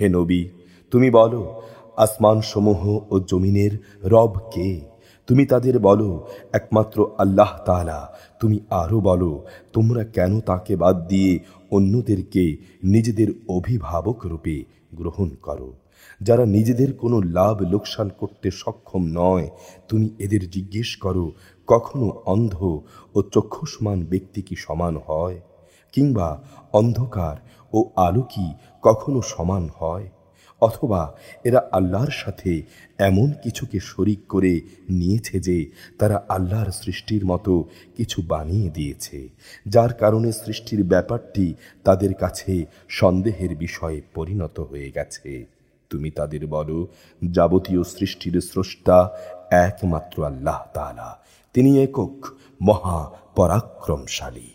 হে নবী, তুমি বলো, আসমানসমূহ ও জমিনের রব কে? তুমি তাদের বলো, একমাত্র আল্লাহ তাআলা। তুমি আরো বলো, তোমরা কেন তাকে বাদ দিয়ে অন্যদেরকে নিজেদের অভিভাবক রূপে গ্রহণ করো, যারা নিজেদের কোনো লাভ লোকসান করতে সক্ষম নয়? তুমি এদের জিজ্ঞেস করো, কখনো অন্ধ ও চক্ষুষ্মান ব্যক্তি কি সমান হয়? কিংবা অন্ধকার ও আলো কি কখনো সমান হয়? অথবা এরা আল্লাহর সাথে এমন কিছুকে শরিক করে নিয়েছে যে তারা আল্লাহর সৃষ্টির মতো কিছু বানিয়ে দিয়েছে, যার কারণে সৃষ্টির ব্যাপারটি তাদের কাছে সন্দেহের বিষয়ে পরিণত হয়ে গেছে। তুমি তাদের বলো, যাবতীয় সৃষ্টির স্রষ্টা একমাত্র আল্লাহ তাআলা। তিনি একক, মহা পরাক্রমশালী।